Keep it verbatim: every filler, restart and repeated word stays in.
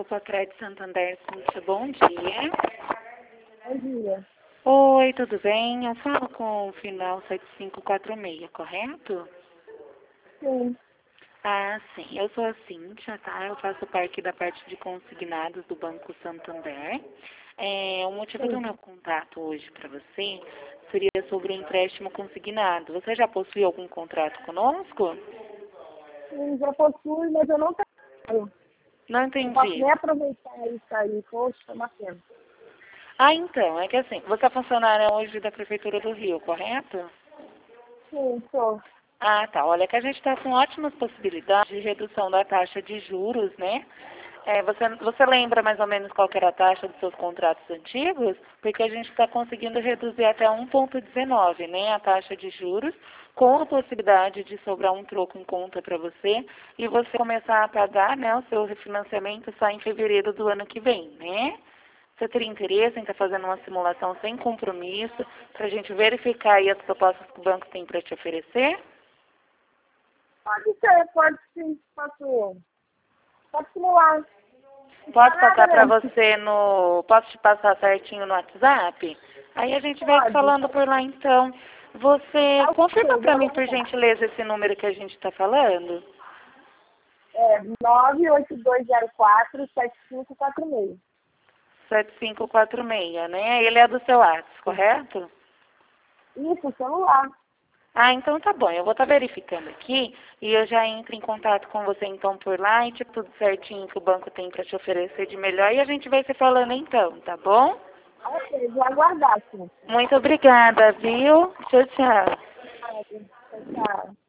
Banco Pacred Santander, Cíntia, bom dia. Bom dia. Oi, tudo bem? Eu falo com o final sete cinco quatro seis, correto? Sim. Ah, sim. Eu sou a Cíntia, tá? Eu faço parte da parte de consignados do Banco Santander. É, o motivo do Sim. meu contato hoje para você seria sobre o empréstimo consignado. Você já possui algum contrato conosco? Sim, já possui, mas eu não tenho. Não Eu posso entendi. nem aproveitar isso aí. Poxa, é uma pena. Ah, então, é que assim, você é funcionária hoje da Prefeitura do Rio, correto? Sim, sou. Ah, tá. Olha que a gente está com ótimas possibilidades de redução da taxa de juros, né? É, você, você lembra mais ou menos qual que era a taxa dos seus contratos antigos? Porque a gente está conseguindo reduzir até um vírgula dezenove, né? A taxa de juros, com a possibilidade de sobrar um troco em conta para você e você começar a pagar, né, o seu refinanciamento só em fevereiro do ano que vem, né? Você teria interesse em estar fazendo uma simulação sem compromisso para a gente verificar aí as propostas que o banco tem para te oferecer? Pode ser, pode sim. Posso, pode simular. Não Posso custa passar nada para mesmo. você no... Posso te passar certinho no WhatsApp? Aí a gente vai se Pode. falando por lá então. Você Tá confirma ok, para vou mim, por guardar. gentileza, esse número que a gente está falando? É nove oito dois zero quatro sete cinco quatro seis. sete cinco quatro seis, né? Ele é do seu WhatsApp, correto? Isso, celular. Ah, então tá bom. Eu vou estar verificando aqui e eu já entro em contato com você então por lá e tipo tudo certinho que o banco tem para te oferecer de melhor e a gente vai se falando então, tá bom? Ok, vou aguardar, sim. Muito obrigada, viu? Tchau, tchau. Obrigada. Tchau, tchau.